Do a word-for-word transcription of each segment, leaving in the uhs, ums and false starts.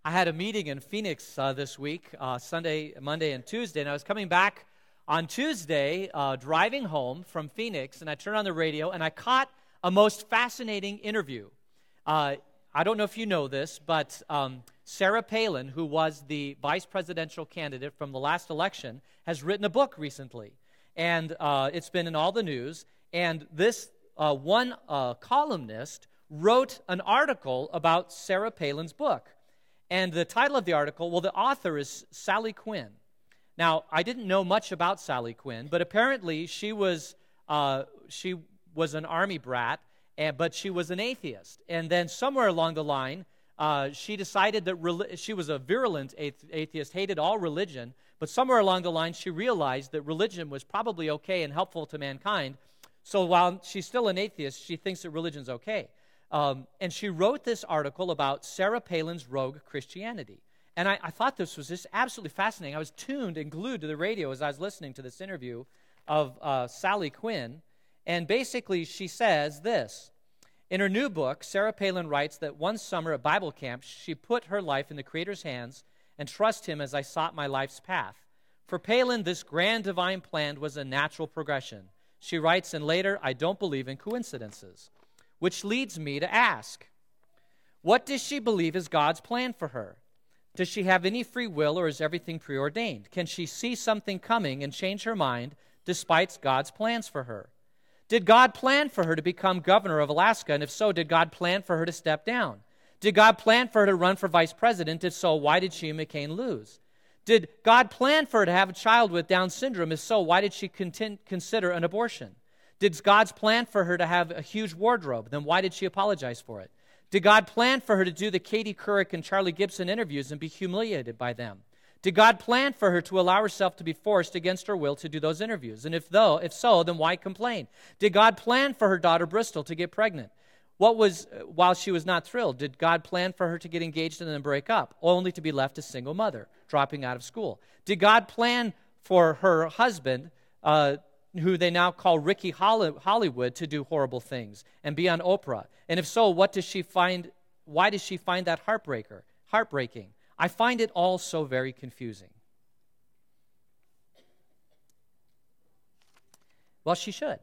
I had a meeting in Phoenix uh, this week, uh, Sunday, Monday, and Tuesday, and I was coming back on Tuesday, uh, driving home from Phoenix, and I turned on the radio, and I caught a most fascinating interview. Uh, I don't know if you know this, but um, Sarah Palin, who was the vice presidential candidate from the last election, has written a book recently, and uh, it's been in all the news, and this uh, one uh, columnist wrote an article about Sarah Palin's book. And the title of the article, well, the author is Sally Quinn. Now, I didn't know much about Sally Quinn, but apparently she was uh, she was an army brat, and, but she was an atheist. And then somewhere along the line, uh, she decided that rel- she was a virulent atheist, hated all religion, but somewhere along the line she realized that religion was probably okay and helpful to mankind. So while she's still an atheist, she thinks that religion's okay. Um, and she wrote this article about Sarah Palin's rogue Christianity. And I, I thought this was just absolutely fascinating. I was tuned and glued to the radio as I was listening to this interview of uh, Sally Quinn. And basically she says this. In her new book, Sarah Palin writes that one summer at Bible camp, she put her life in the Creator's hands and trust Him as I sought my life's path. For Palin, this grand divine plan was a natural progression. She writes, and later, I don't believe in coincidences. Which leads me to ask, what does she believe is God's plan for her? Does she have any free will, or is everything preordained? Can she see something coming and change her mind despite God's plans for her? Did God plan for her to become governor of Alaska? And if so, did God plan for her to step down? Did God plan for her to run for vice president? If so, why did she and McCain lose? Did God plan for her to have a child with Down syndrome? If so, why did she contin- consider an abortion? Did God's plan for her to have a huge wardrobe? Then why did she apologize for it? Did God plan for her to do the Katie Couric and Charlie Gibson interviews and be humiliated by them? Did God plan for her to allow herself to be forced against her will to do those interviews? And if though, if so, then why complain? Did God plan for her daughter Bristol to get pregnant? What was, while she was not thrilled, did God plan for her to get engaged and then break up, only to be left a single mother, dropping out of school? Did God plan for her husband, uh, who they now call Ricky Hollywood, to do horrible things and be on Oprah? And if so, what does she find? Why does she find that heartbreaker, heartbreaking? I find it all so very confusing. Well, she should.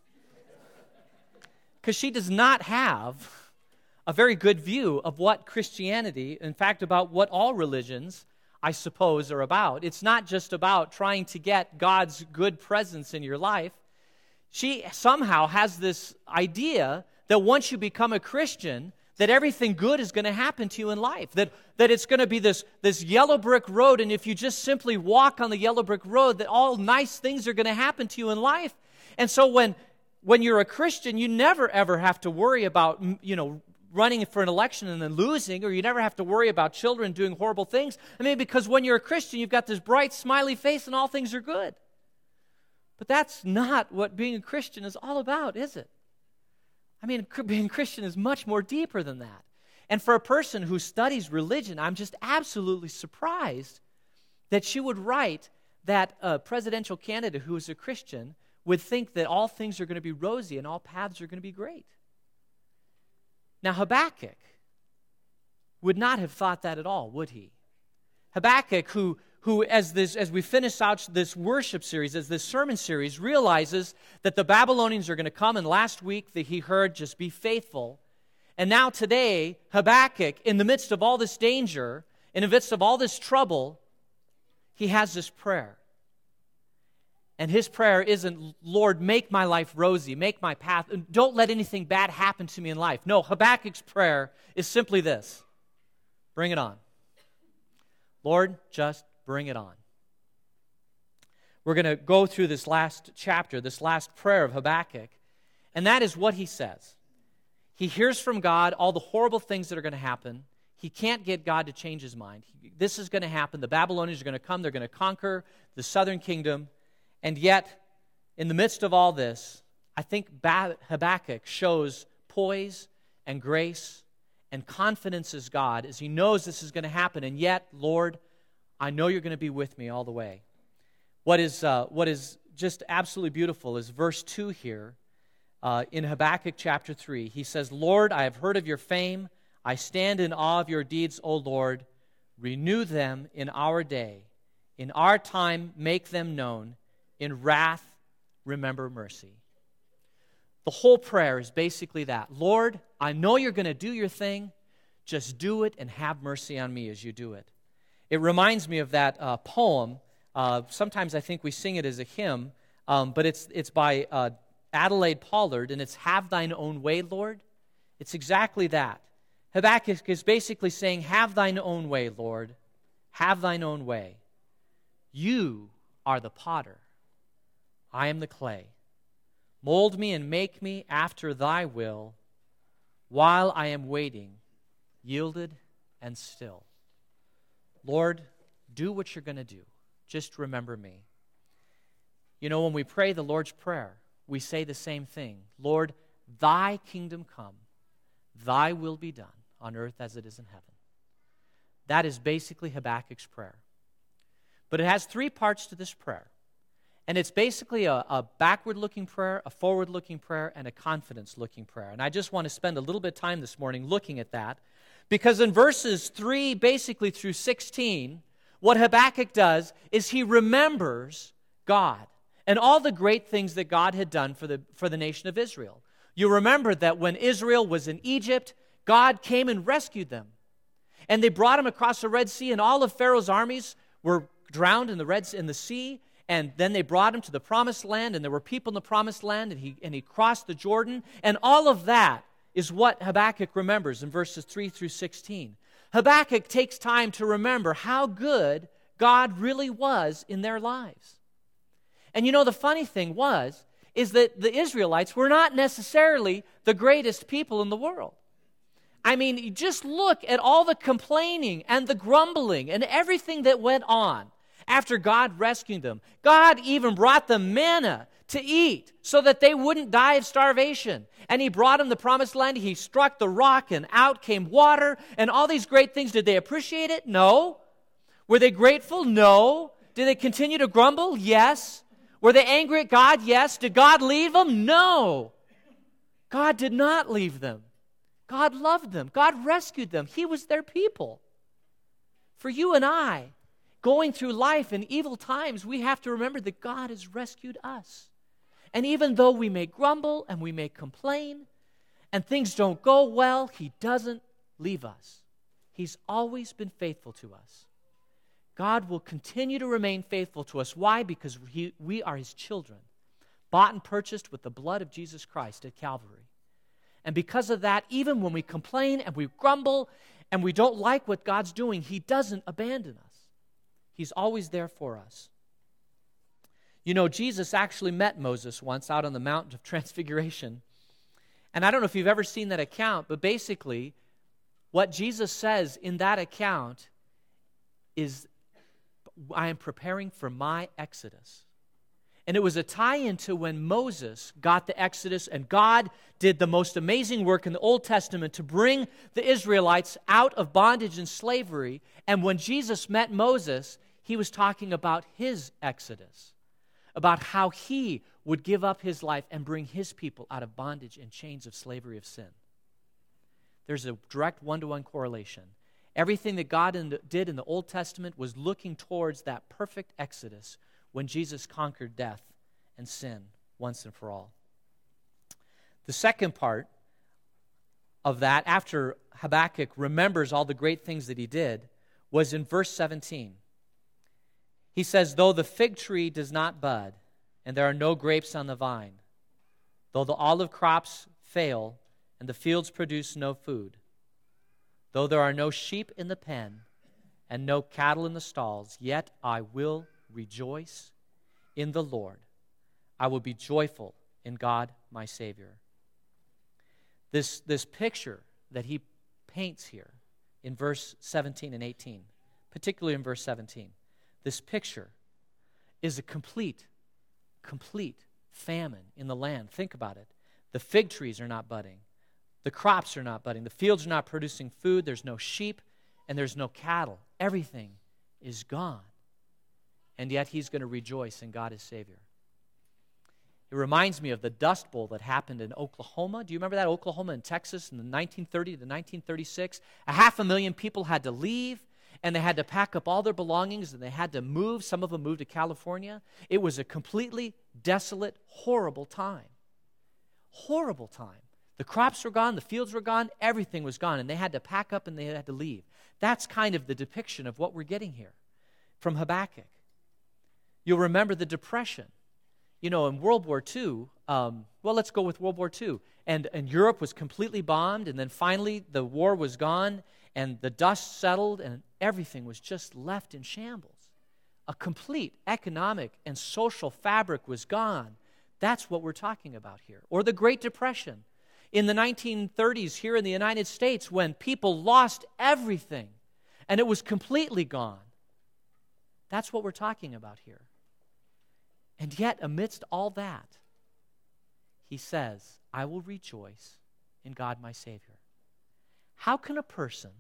Because she does not have a very good view of what Christianity, in fact, about what all religions, I suppose, are about. It's not just about trying to get God's good presence in your life. She somehow has this idea that once you become a Christian, that everything good is going to happen to you in life, that, that it's going to be this, this yellow brick road, and if you just simply walk on the yellow brick road, that all nice things are going to happen to you in life. And so when, when you're a Christian, you never, ever have to worry about, you know, running for an election and then losing, or you never have to worry about children doing horrible things. I mean, because when you're a Christian, you've got this bright, smiley face and all things are good. But that's not what being a Christian is all about, is it? I mean, being a Christian is much more deeper than that. And for a person who studies religion, I'm just absolutely surprised that she would write that a presidential candidate who is a Christian would think that all things are going to be rosy and all paths are going to be great. Now, Habakkuk would not have thought that at all, would he? Habakkuk, who, who as, this, as we finish out this worship series, as this sermon series, realizes that the Babylonians are going to come, and last week that he heard, just be faithful. And now today, Habakkuk, in the midst of all this danger, in the midst of all this trouble, he has this prayer. And his prayer isn't, Lord, make my life rosy, make my path, don't let anything bad happen to me in life. No, Habakkuk's prayer is simply this: bring it on. Lord, just bring it on. We're going to go through this last chapter, this last prayer of Habakkuk, and that is what he says. He hears from God all the horrible things that are going to happen. He can't get God to change his mind. This is going to happen. The Babylonians are going to come. They're going to conquer the southern kingdom. And yet, in the midst of all this, I think Habakkuk shows poise and grace and confidence as God, as he knows this is going to happen. And yet, Lord, I know you're going to be with me all the way. What is, uh, what is just absolutely beautiful is verse two here uh, in Habakkuk chapter three. He says, Lord, I have heard of your fame. I stand in awe of your deeds, O Lord. Renew them in our day. In our time, make them known. In wrath, remember mercy. The whole prayer is basically that. Lord, I know you're going to do your thing. Just do it and have mercy on me as you do it. It reminds me of that uh, poem. Uh, sometimes I think we sing it as a hymn, um, but it's it's by uh, Adelaide Pollard, and it's Have Thine Own Way, Lord. It's exactly that. Habakkuk is basically saying, have thine own way, Lord. Have thine own way. You are the potter. I am the clay. Mold me and make me after thy will, while I am waiting, yielded and still. Lord, do what you're going to do. Just remember me. You know, when we pray the Lord's Prayer, we say the same thing. Lord, thy kingdom come, thy will be done on earth as it is in heaven. That is basically Habakkuk's prayer. But it has three parts to this prayer. And it's basically a, a backward-looking prayer, a forward-looking prayer, and a confidence-looking prayer. And I just want to spend a little bit of time this morning looking at that, because in verses three, basically through sixteen, what Habakkuk does is he remembers God and all the great things that God had done for the, for the nation of Israel. You remember that when Israel was in Egypt, God came and rescued them. And they brought them across the Red Sea, and all of Pharaoh's armies were drowned in the Red in the sea. And then they brought him to the Promised Land, and there were people in the Promised Land, and he and he crossed the Jordan. And all of that is what Habakkuk remembers in verses three through sixteen. Habakkuk takes time to remember how good God really was in their lives. And you know, the funny thing was, is that the Israelites were not necessarily the greatest people in the world. I mean, just look at all the complaining and the grumbling and everything that went on after God rescued them. God even brought them manna to eat so that they wouldn't die of starvation. And he brought them the Promised Land. He struck the rock and out came water and all these great things. Did they appreciate it? No. Were they grateful? No. Did they continue to grumble? Yes. Were they angry at God? Yes. Did God leave them? No. God did not leave them. God loved them. God rescued them. He was their people. For you and I, going through life in evil times, we have to remember that God has rescued us. And even though we may grumble and we may complain and things don't go well, He doesn't leave us. He's always been faithful to us. God will continue to remain faithful to us. Why? Because he, we are His children, bought and purchased with the blood of Jesus Christ at Calvary. And because of that, even when we complain and we grumble and we don't like what God's doing, He doesn't abandon us. He's always there for us. You know, Jesus actually met Moses once out on the Mount of Transfiguration. And I don't know if you've ever seen that account, but basically, what Jesus says in that account is, I am preparing for my exodus. And it was a tie-in to when Moses got the Exodus and God did the most amazing work in the Old Testament to bring the Israelites out of bondage and slavery. And when Jesus met Moses, He was talking about His Exodus, about how He would give up His life and bring His people out of bondage and chains of slavery of sin. There's a direct one-to-one correlation. Everything that God in the, did in the Old Testament was looking towards that perfect Exodus when Jesus conquered death and sin once and for all. The second part of that, after Habakkuk remembers all the great things that he did, was in verse seventeen. He says, though the fig tree does not bud, and there are no grapes on the vine, though the olive crops fail, and the fields produce no food, though there are no sheep in the pen, and no cattle in the stalls, yet I will rejoice in the Lord. I will be joyful in God my Savior. This, this picture that he paints here in verse seventeen and eighteen, particularly in verse seventeen, this picture is a complete, complete famine in the land. Think about it. The fig trees are not budding. The crops are not budding. The fields are not producing food. There's no sheep and there's no cattle. Everything is gone. And yet he's going to rejoice in God as Savior. It reminds me of the Dust Bowl that happened in Oklahoma. Do you remember that? Oklahoma and Texas in the nineteen thirty to nineteen thirty-six. A half a million people had to leave. and they had to pack up all their belongings, and they had to move. Some of them moved to California. It was a completely desolate, horrible time. Horrible time. The crops were gone, the fields were gone, everything was gone, and they had to pack up and they had to leave. That's kind of the depiction of what we're getting here from Habakkuk. You'll remember the Depression. You know, in World War Two, um, well, let's go with World War Two. And, and Europe was completely bombed, and then finally the war was gone, and the dust settled, and everything was just left in shambles. A complete economic and social fabric was gone. That's what we're talking about here. Or the Great Depression. In the nineteen thirties here in the United States, when people lost everything, and it was completely gone. That's what we're talking about here. And yet, amidst all that, he says, I will rejoice in God my Savior. How can a person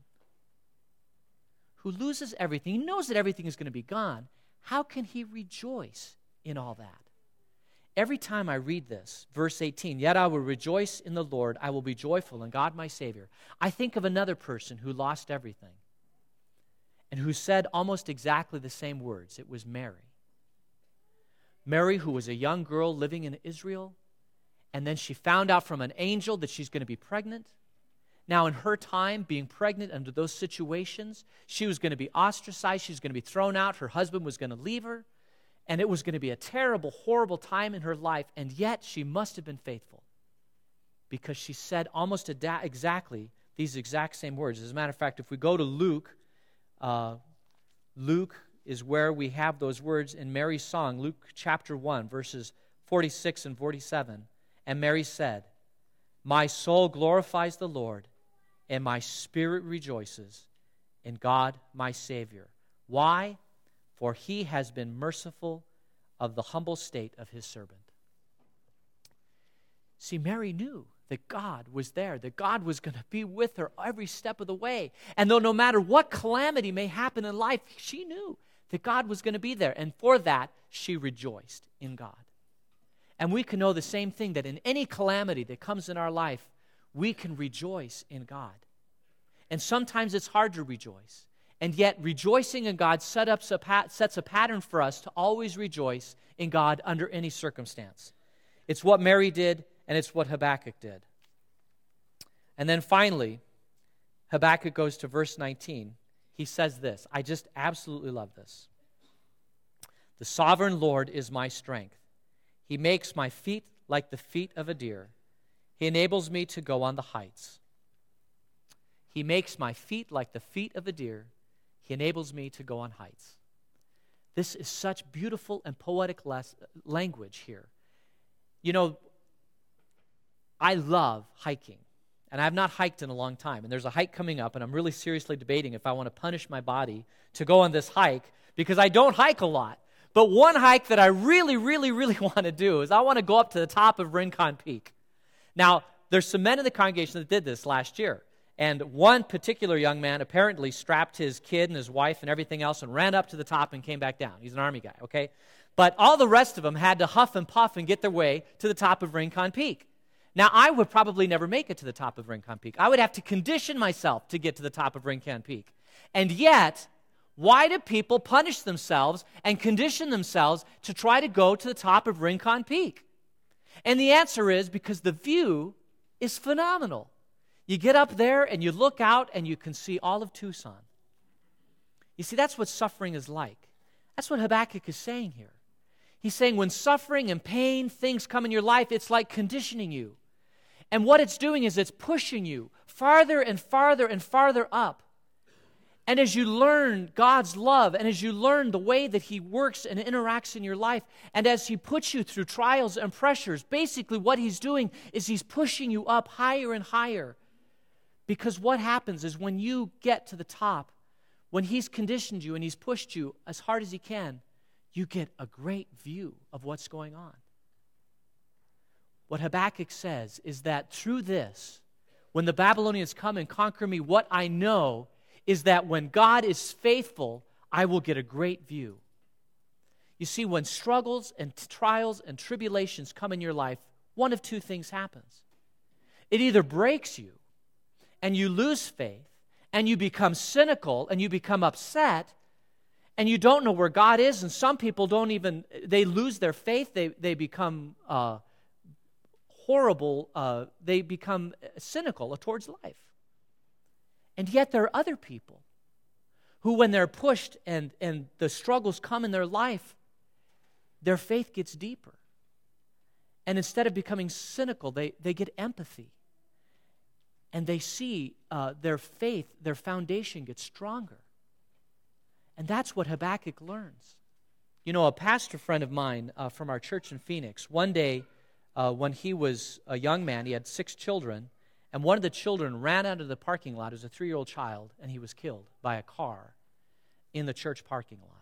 who loses everything, he knows that everything is going to be gone, how can he rejoice in all that? Every time I read this, verse eighteen, yet I will rejoice in the Lord, I will be joyful in God my Savior, I think of another person who lost everything and who said almost exactly the same words. It was Mary. Mary, who was a young girl living in Israel, and then she found out from an angel that she's going to be pregnant. Now, in her time, being pregnant under those situations, she was going to be ostracized, she was going to be thrown out, her husband was going to leave her, and it was going to be a terrible, horrible time in her life, and yet she must have been faithful because she said almost ada- exactly these exact same words. As a matter of fact, if we go to Luke, uh, Luke is where we have those words in Mary's song, Luke chapter one, verses forty-six and forty-seven. And Mary said, my soul glorifies the Lord, and my spirit rejoices in God my Savior. Why? For he has been merciful of the humble state of his servant. See, Mary knew that God was there, that God was going to be with her every step of the way. And though no matter what calamity may happen in life, she knew that God was going to be there. And for that, she rejoiced in God. And we can know the same thing, that in any calamity that comes in our life, we can rejoice in God. And sometimes it's hard to rejoice. And yet, rejoicing in God set up a pat- sets a pattern for us to always rejoice in God under any circumstance. It's what Mary did, and it's what Habakkuk did. And then finally, Habakkuk goes to verse nineteen. He says this. I just absolutely love this. The sovereign Lord is my strength. He makes my feet like the feet of a deer. He enables me to go on the heights. He makes my feet like the feet of a deer. He enables me to go on heights. This is such beautiful and poetic les- language here. You know, I love hiking, and I've not hiked in a long time, and there's a hike coming up, and I'm really seriously debating if I want to punish my body to go on this hike because I don't hike a lot. But one hike that I really, really, really want to do is I want to go up to the top of Rincon Peak. Now, there's some men in the congregation that did this last year. And one particular young man apparently strapped his kid and his wife and everything else and ran up to the top and came back down. He's an Army guy, okay? But all the rest of them had to huff and puff and get their way to the top of Rincon Peak. Now, I would probably never make it to the top of Rincon Peak. I would have to condition myself to get to the top of Rincon Peak. And yet, why do people punish themselves and condition themselves to try to go to the top of Rincon Peak? And the answer is because the view is phenomenal. You get up there and you look out and you can see all of Tucson. You see, that's what suffering is like. That's what Habakkuk is saying here. He's saying when suffering and pain, things come in your life, it's like conditioning you. And what it's doing is it's pushing you farther and farther and farther up. And as you learn God's love, and as you learn the way that He works and interacts in your life, and as He puts you through trials and pressures, basically what He's doing is He's pushing you up higher and higher. Because what happens is when you get to the top, when He's conditioned you and He's pushed you as hard as He can, you get a great view of what's going on. What Habakkuk says is that through this, when the Babylonians come and conquer me, what I know is that when God is faithful, I will get a great view. You see, when struggles and trials and tribulations come in your life, one of two things happens. It either breaks you, and you lose faith, and you become cynical and you become upset and you don't know where God is, and some people don't even, they lose their faith, they, they become uh, horrible, uh, they become cynical towards life. And yet there are other people who, when they're pushed and, and the struggles come in their life, their faith gets deeper. And instead of becoming cynical, they, they get empathy. And they see uh, their faith, their foundation get stronger. And that's what Habakkuk learns. You know, a pastor friend of mine uh, from our church in Phoenix, one day uh, when he was a young man, he had six children, and one of the children ran out of the parking lot. It was a three-year-old child, and he was killed by a car in the church parking lot.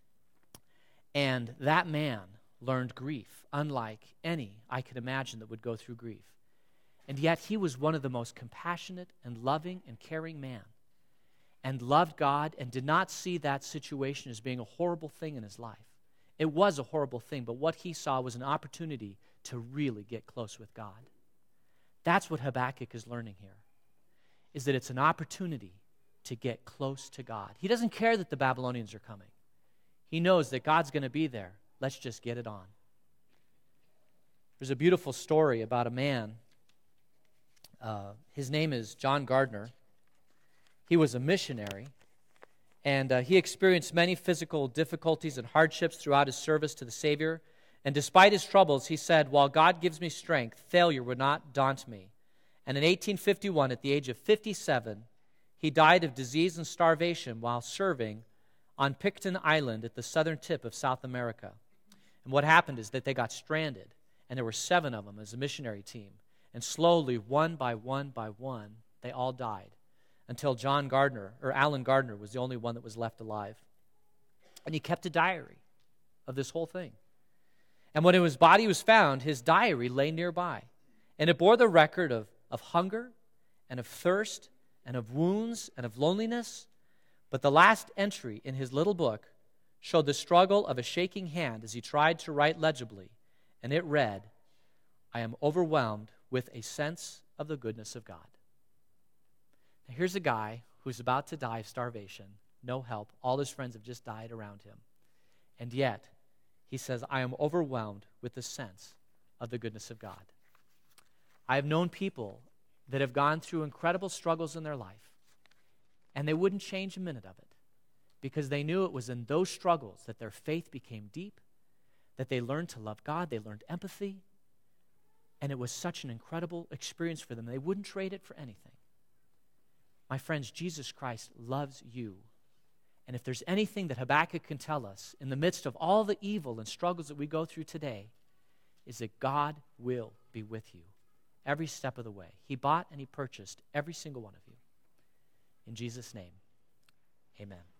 And that man learned grief, unlike any I could imagine that would go through grief. And yet he was one of the most compassionate and loving and caring men, and loved God and did not see that situation as being a horrible thing in his life. It was a horrible thing, but what he saw was an opportunity to really get close with God. That's what Habakkuk is learning here, is that it's an opportunity to get close to God. He doesn't care that the Babylonians are coming. He knows that God's going to be there. Let's just get it on. There's a beautiful story about a man. Uh, his name is John Gardner. He was a missionary, and uh, he experienced many physical difficulties and hardships throughout his service to the Savior. And despite his troubles, he said, "While God gives me strength, failure would not daunt me." And in eighteen fifty-one, at the age of fifty-seven, he died of disease and starvation while serving on Pitcairn Island at the southern tip of South America. And what happened is that they got stranded, and there were seven of them as a missionary team. And slowly, one by one by one, they all died, until John Gardner, or Alan Gardner, was the only one that was left alive. And he kept a diary of this whole thing. And when his body was found, his diary lay nearby. And it bore the record of, of hunger and of thirst and of wounds and of loneliness. But the last entry in his little book showed the struggle of a shaking hand as he tried to write legibly. And it read, "I am overwhelmed with a sense of the goodness of God." Now, here's a guy who's about to die of starvation, no help. All his friends have just died around him. And yet, he says, "I am overwhelmed with the sense of the goodness of God." I have known people that have gone through incredible struggles in their life, and they wouldn't change a minute of it, because they knew it was in those struggles that their faith became deep, that they learned to love God, they learned empathy, and it was such an incredible experience for them. They wouldn't trade it for anything. My friends, Jesus Christ loves you. And if there's anything that Habakkuk can tell us in the midst of all the evil and struggles that we go through today, is that God will be with you every step of the way. He bought and he purchased every single one of you. In Jesus' name, amen.